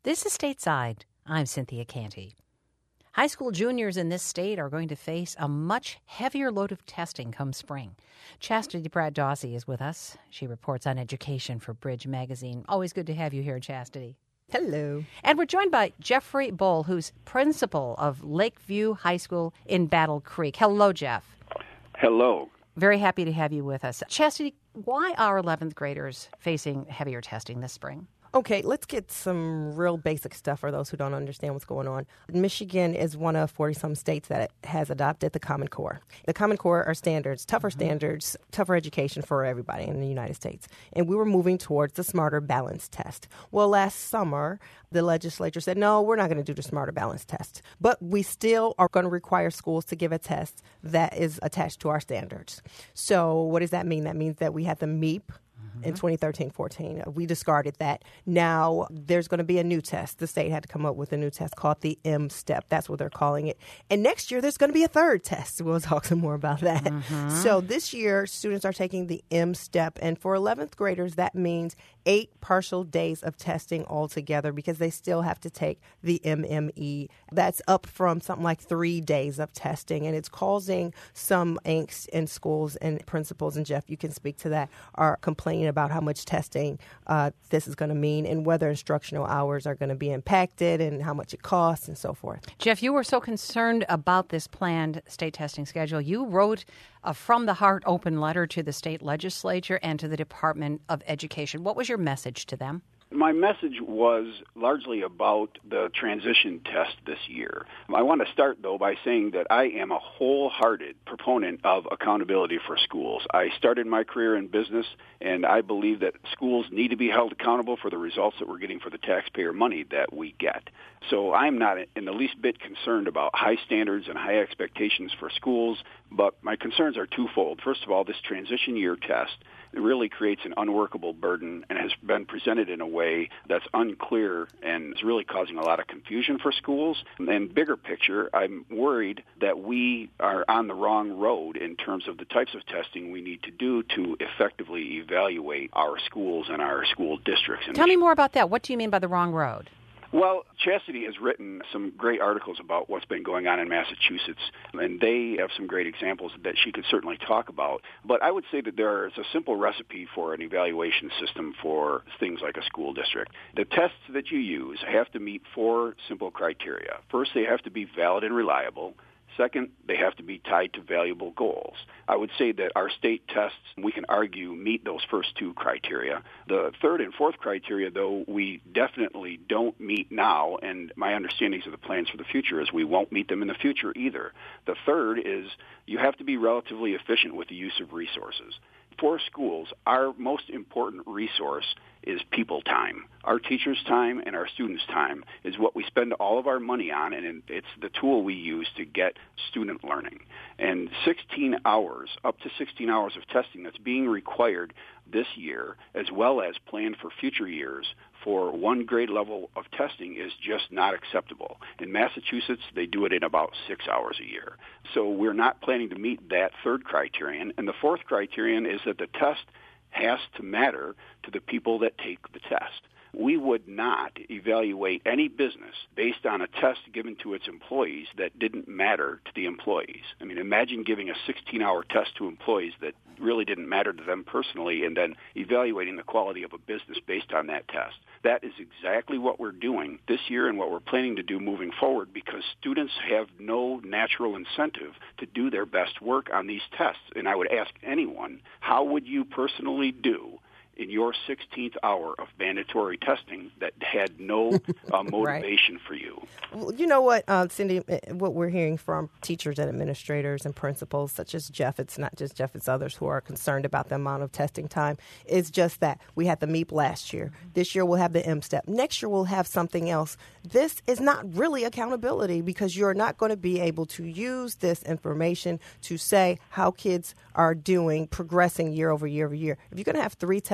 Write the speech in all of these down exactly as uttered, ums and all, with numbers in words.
This is Stateside. I'm Cynthia Canty. High school juniors in this state are going to face a much heavier load of testing come spring. Chastity Pratt-Dawsey is with us. She reports on education for Bridge Magazine. Always good to have you here, Chastity. Hello. And we're joined by Jeffrey Bull, who's principal of Lakeview High School in Battle Creek. Hello, Jeff. Hello. Very happy to have you with us. Chastity, why are eleventh graders facing heavier testing this spring? Okay, let's get some real basic stuff for those who don't understand what's going on. Michigan is one of forty-some states that has adopted the Common Core. The Common Core are standards, tougher mm-hmm. standards, tougher education for everybody in the United States. And we were moving towards the Smarter Balance Test. Well, last summer, the legislature said, no, we're not going to do the Smarter Balance Test. But we still are going to require schools to give a test that is attached to our standards. So what does that mean? That means that we have the M E P. In twenty thirteen fourteen, we discarded that. Now there's going to be a new test. The state had to come up with a new test called the M-STEP. That's what they're calling it. And next year there's going to be a third test. We'll talk some more about that. Mm-hmm. So this year students are taking the M-STEP. And for eleventh graders, that means eight partial days of testing altogether because they still have to take the M M E. That's up from something like three days of testing. And it's causing some angst in schools, and principals, and Jeff, you can speak to that, are complaining about how much testing uh, this is going to mean and whether instructional hours are going to be impacted and how much it costs and so forth. Jeff, you were so concerned about this planned state testing schedule. You wrote a from the heart open letter to the state legislature and to the Department of Education. What was your message to them? My message was largely about the transition test this year. I want to start, though, by saying that I am a wholehearted proponent of accountability for schools. I started my career in business, and I believe that schools need to be held accountable for the results that we're getting for the taxpayer money that we get. So I'm not in the least bit concerned about high standards and high expectations for schools, but my concerns are twofold. First of all, this transition year test really creates an unworkable burden and has been presented in a way that's unclear and is really causing a lot of confusion for schools. And bigger picture, I'm worried that we are on the wrong road in terms of the types of testing we need to do to effectively evaluate our schools and our school districts. Tell me more about that. What do you mean by the wrong road? Well, Chastity has written some great articles about what's been going on in Massachusetts, and they have some great examples that she could certainly talk about. But I would say that there is a simple recipe for an evaluation system for things like a school district. The tests that you use have to meet four simple criteria. First, they have to be valid and reliable. Second, they have to be tied to valuable goals. I would say that our state tests, we can argue, meet those first two criteria. The third and fourth criteria, though, we definitely don't meet now, and my understandings of the plans for the future is we won't meet them in the future either. The third is you have to be relatively efficient with the use of resources. For schools, our most important resource is people time. Our teachers' time and our students' time is what we spend all of our money on, and it's the tool we use to get student learning. And sixteen hours, up to sixteen hours of testing that's being required this year, as well as planned for future years, for one grade level of testing is just not acceptable. In Massachusetts, they do it in about six hours a year. So we're not planning to meet that third criterion. And the fourth criterion is that the test has to matter to the people that take the test. We would not evaluate any business based on a test given to its employees that didn't matter to the employees. I mean, imagine giving a sixteen-hour test to employees that really didn't matter to them personally and then evaluating the quality of a business based on that test. That is exactly what we're doing this year and what we're planning to do moving forward because students have no natural incentive to do their best work on these tests. And I would ask anyone, how would you personally do in your sixteenth hour of mandatory testing that had no uh, motivation right. for you? Well, you know what, uh, Cindy, what we're hearing from teachers and administrators and principals, such as Jeff, it's not just Jeff, it's others who are concerned about the amount of testing time, is just that we had the M E P last year. This year we'll have the M-STEP. Next year we'll have something else. This is not really accountability because you're not going to be able to use this information to say how kids are doing, progressing year over year over year. If you're going to have three tests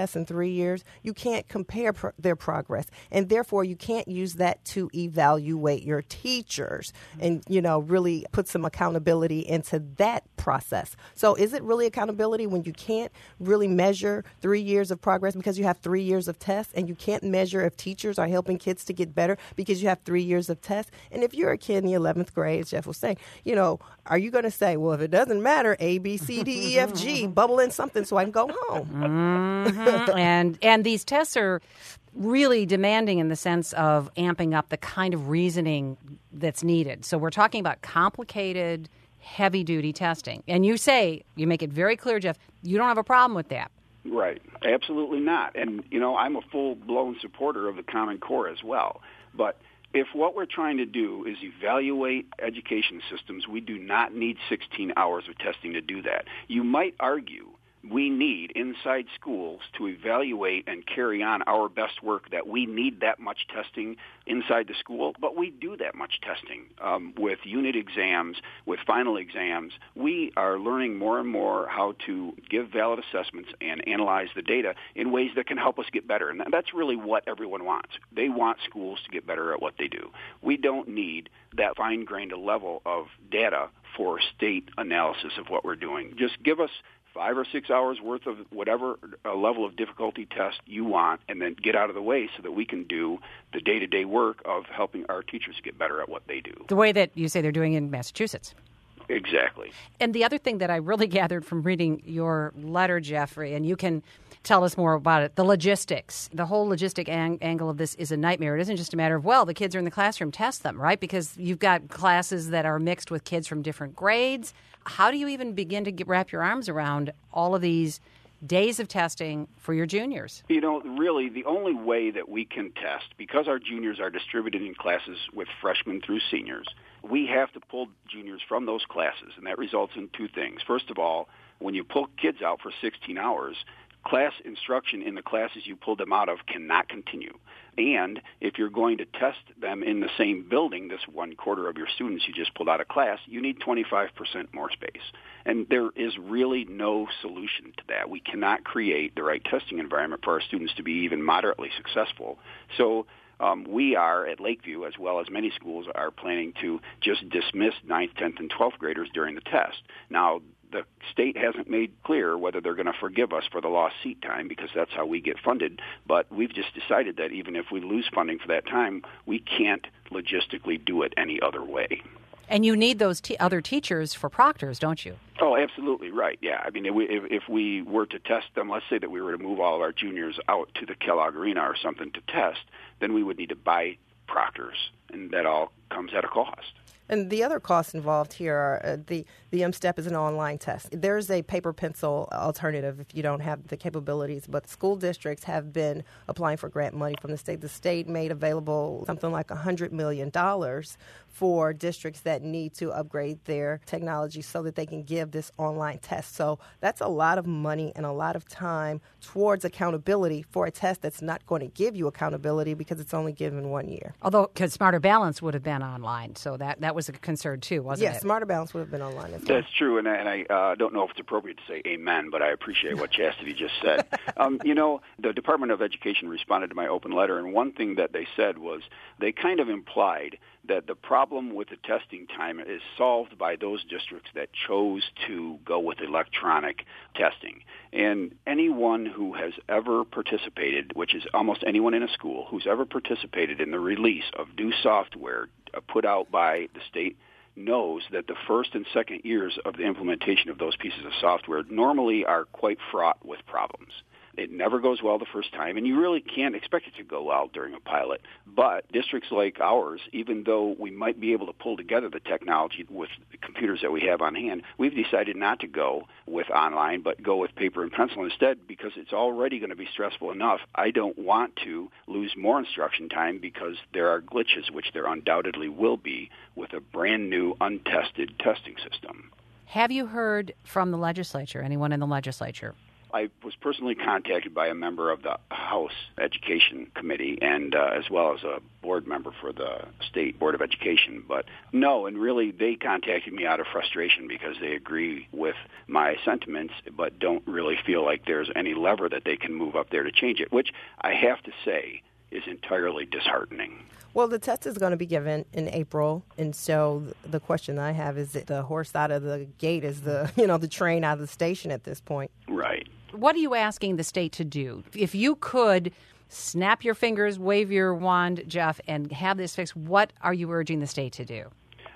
tests in three years, you can't compare pro- their progress. And therefore, you can't use that to evaluate your teachers and, you know, really put some accountability into that process. So is it really accountability when you can't really measure three years of progress because you have three years of tests, and you can't measure if teachers are helping kids to get better because you have three years of tests? And if you're a kid in the eleventh grade, as Jeff was saying, you know, are you going to say, well, if it doesn't matter, A, B, C, D, E, F, G, bubble in something so I can go home? Mm-hmm. and and these tests are really demanding in the sense of amping up the kind of reasoning that's needed. So we're talking about complicated, heavy-duty testing. And you say, you make it very clear, Jeff, you don't have a problem with that. Right. Absolutely not. And, you know, I'm a full-blown supporter of the Common Core as well. But if what we're trying to do is evaluate education systems, we do not need sixteen hours of testing to do that. You might argue we need inside schools to evaluate and carry on our best work, that we need that much testing inside the school, but we do that much testing um, with unit exams, with final exams. We are learning more and more how to give valid assessments and analyze the data in ways that can help us get better. And that's really what everyone wants. They want schools to get better at what they do. We don't need that fine-grained level of data for state analysis of what we're doing. Just give us five or six hours worth of whatever uh, level of difficulty test you want, and then get out of the way so that we can do the day-to-day work of helping our teachers get better at what they do. The way that you say they're doing in Massachusetts. Exactly. And the other thing that I really gathered from reading your letter, Jeffrey, and you can tell us more about it, the logistics. The whole logistic ang- angle of this is a nightmare. It isn't just a matter of, well, the kids are in the classroom, test them, right? Because you've got classes that are mixed with kids from different grades. How do you even begin to get, wrap your arms around all of these days of testing for your juniors? You know, really, the only way that we can test, because our juniors are distributed in classes with freshmen through seniors, we have to pull juniors from those classes, and that results in two things. First of all, when you pull kids out for sixteen hours, class instruction in the classes you pulled them out of cannot continue. And if you're going to test them in the same building, this one quarter of your students you just pulled out of class, you need twenty-five percent more space. And there is really no solution to that. We cannot create the right testing environment for our students to be even moderately successful. So um, we are at Lakeview, as well as many schools, are planning to just dismiss ninth, tenth, and twelfth graders during the test. Now, the state hasn't made clear whether they're going to forgive us for the lost seat time, because that's how we get funded. But we've just decided that even if we lose funding for that time, we can't logistically do it any other way. And you need those t- other teachers for proctors, don't you? Oh, absolutely right. Yeah. I mean, if we, if, if we were to test them, let's say that we were to move all of our juniors out to the Kellogg Arena or something to test, then we would need to buy proctors, and that all comes at a cost. And the other costs involved here are uh, the, the M STEP is an online test. There's a paper pencil alternative if you don't have the capabilities, but school districts have been applying for grant money from the state. The state made available something like one hundred million dollars for districts that need to upgrade their technology so that they can give this online test. So that's a lot of money and a lot of time towards accountability for a test that's not going to give you accountability because it's only given one year. Although, because Smarter Balance would have been online, so that, that was a concern too, wasn't yes, it? Yes, Smarter Balance would have been online as well. That's true, and I, and I uh, don't know if it's appropriate to say amen, but I appreciate what Chastity just said. um, you know, the Department of Education responded to my open letter, and one thing that they said was they kind of implied that the problem with the testing time is solved by those districts that chose to go with electronic testing. And anyone who has ever participated, which is almost anyone in a school, who's ever participated in the release of new software put out by the state knows that the first and second years of the implementation of those pieces of software normally are quite fraught with problems. It never goes well the first time, and you really can't expect it to go well during a pilot. But districts like ours, even though we might be able to pull together the technology with the computers that we have on hand, we've decided not to go with online, but go with paper and pencil instead, because it's already going to be stressful enough. I don't want to lose more instruction time because there are glitches, which there undoubtedly will be, with a brand new, untested testing system. Have you heard from the legislature, anyone in the legislature? I was personally contacted by a member of the House Education Committee and uh, as well as a board member for the State Board of Education. But no, and really they contacted me out of frustration because they agree with my sentiments but don't really feel like there's any lever that they can move up there to change it, which I have to say is entirely disheartening. Well, the test is going to be given in April, and so the question I have is that the horse out of the gate is the, you know, the train out of the station at this point. Right. What are you asking the state to do? If you could snap your fingers, wave your wand, Jeff, and have this fixed, what are you urging the state to do?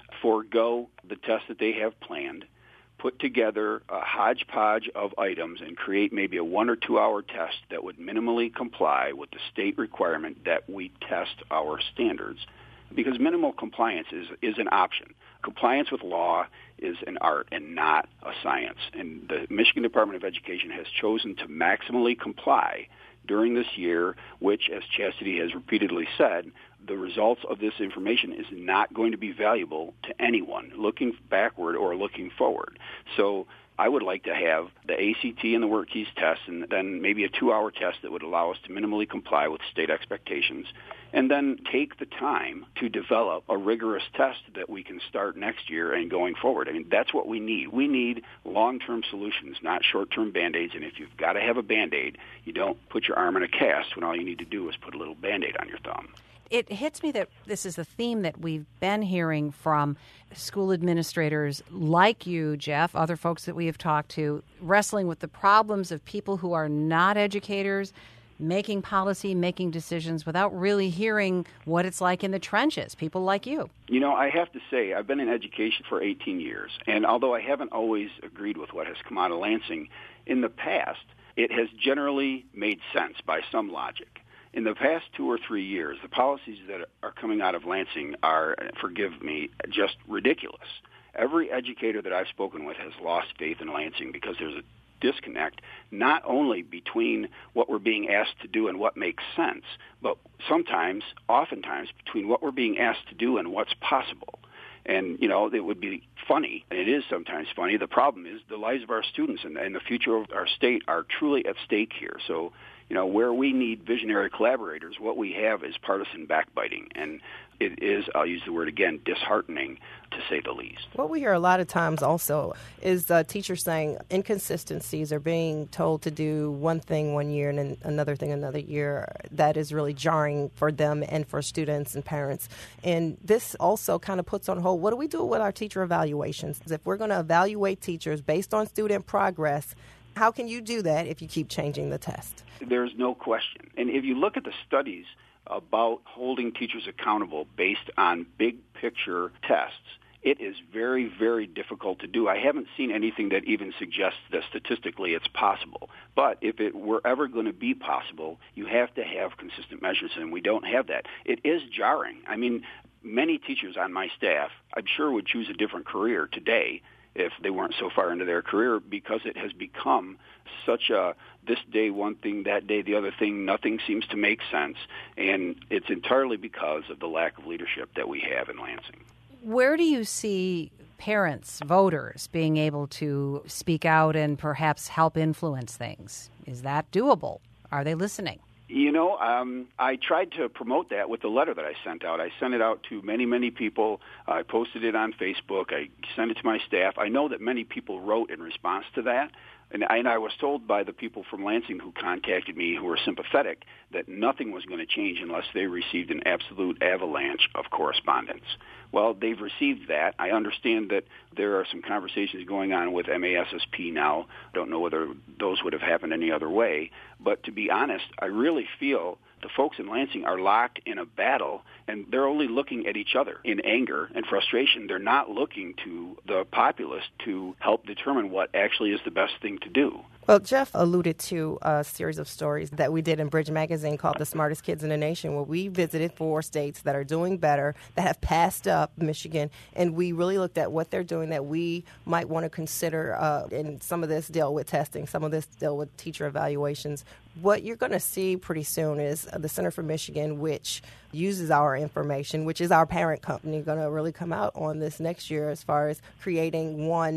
Forego the test that they have planned, put together a hodgepodge of items and create maybe a one or two hour test that would minimally comply with the state requirement that we test our standards, because minimal compliance is, is an option. Compliance with law is an art and not a science. And the Michigan Department of Education has chosen to maximally comply during this year, which, as Chastity has repeatedly said, the results of this information is not going to be valuable to anyone looking backward or looking forward. So I would like to have the A C T and the WorkKeys test and then maybe a two-hour test that would allow us to minimally comply with state expectations, and then take the time to develop a rigorous test that we can start next year and going forward. I mean, that's what we need. We need long-term solutions, not short-term Band-Aids. And if you've got to have a Band-Aid, you don't put your arm in a cast when all you need to do is put a little Band-Aid on your thumb. It hits me that this is a theme that we've been hearing from school administrators like you, Jeff, other folks that we have talked to, wrestling with the problems of people who are not educators, making policy, making decisions without really hearing what it's like in the trenches, people like you. You know, I have to say, I've been in education for eighteen years, and although I haven't always agreed with what has come out of Lansing, in the past, it has generally made sense by some logic. In the past two or three years, the policies that are coming out of Lansing are, forgive me, just ridiculous. Every educator that I've spoken with has lost faith in Lansing because there's a disconnect not only between what we're being asked to do and what makes sense, but sometimes, oftentimes, between what we're being asked to do and what's possible. And, you know, it would be funny, and it is sometimes funny. The problem is the lives of our students and, and the future of our state are truly at stake here. So, you know, where we need visionary collaborators, what we have is partisan backbiting. And it is, I'll use the word again, disheartening, to say the least. What we hear a lot of times also is uh, teachers saying inconsistencies are being told to do one thing one year and then another thing another year. That is really jarring for them and for students and parents. And this also kind of puts on hold, what do we do with our teacher evaluations? If we're going to evaluate teachers based on student progress, how can you do that if you keep changing the test? There's no question. And if you look at the studies about holding teachers accountable based on big picture tests, it is very, very difficult to do. I haven't seen anything that even suggests that statistically it's possible. But if it were ever going to be possible, you have to have consistent measures, and we don't have that. It is jarring. I mean, many teachers on my staff, I'm sure, would choose a different career today if they weren't so far into their career, because it has become such a this day one thing, that day the other thing, nothing seems to make sense, and it's entirely because of the lack of leadership that we have in Lansing. Where do you see parents, voters, being able to speak out and perhaps help influence things? Is that doable? Are they listening? You know, um, I tried to promote that with the letter that I sent out. I sent it out to many, many people. I posted it on Facebook. I sent it to my staff. I know that many people wrote in response to that. And I, and I was told by the people from Lansing who contacted me who were sympathetic that nothing was going to change unless they received an absolute avalanche of correspondence. Well, they've received that. I understand that there are some conversations going on with M A S S P now. I don't know whether those would have happened any other way. But to be honest, I really feel the folks in Lansing are locked in a battle, and they're only looking at each other in anger and frustration. They're not looking to the populace to help determine what actually is the best thing to do. Well, Jeff alluded to a series of stories that we did in Bridge Magazine called The Smartest Kids in the Nation, where we visited four states that are doing better, that have passed up Michigan, and we really looked at what they're doing that we might want to consider, uh, and some of this deal with testing, some of this deal with teacher evaluations. What you're going to see pretty soon is the Center for Michigan, which uses our information, which is our parent company, going to really come out on this next year as far as creating one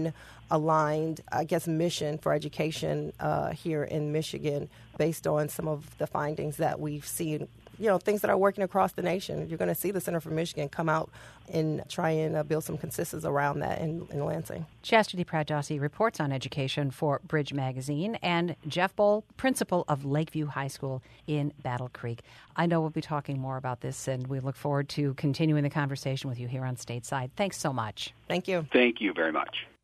aligned, I guess, mission for education uh, here in Michigan based on some of the findings that we've seen, you know, things that are working across the nation. You're going to see the Center for Michigan come out and try and uh, build some consensus around that in, in Lansing. Chastity Pratt-Dawsey reports on education for Bridge Magazine, and Jeff Bohl, principal of Lakeview High School in Battle Creek. I know we'll be talking more about this, and we look forward to continuing the conversation with you here on Stateside. Thanks so much. Thank you. Thank you very much.